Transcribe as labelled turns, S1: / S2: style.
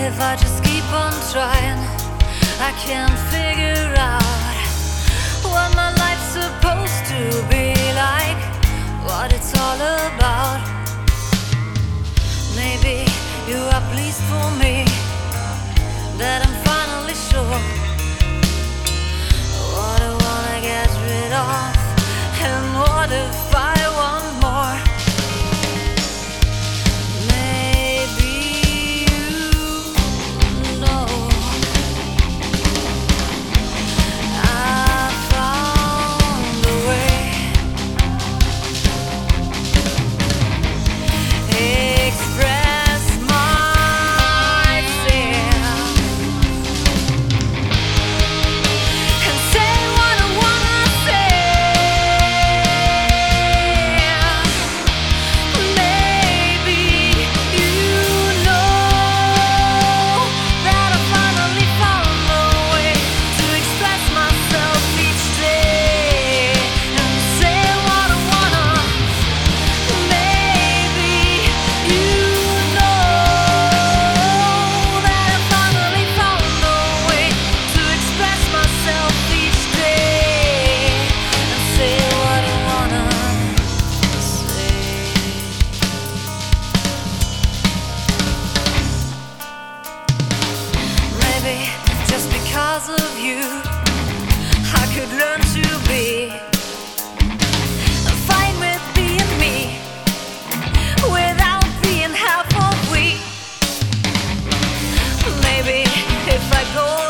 S1: if I just keep on trying, I can't figure out what my life's supposed to be like, what it's all about. Maybe you are pleased for me that I'm finally sure what I wanna get rid of, and what if I want more? Maybe you know I found a way. Express myself and say what I wanna say. Maybe you know that I finally found a way to express myself each day and say what I wanna. Maybe you know that I finally found a way to express myself each day and say what I wanna say. Maybe just because of you, I could learn to be fine with being me without being half of weak. Maybe if I go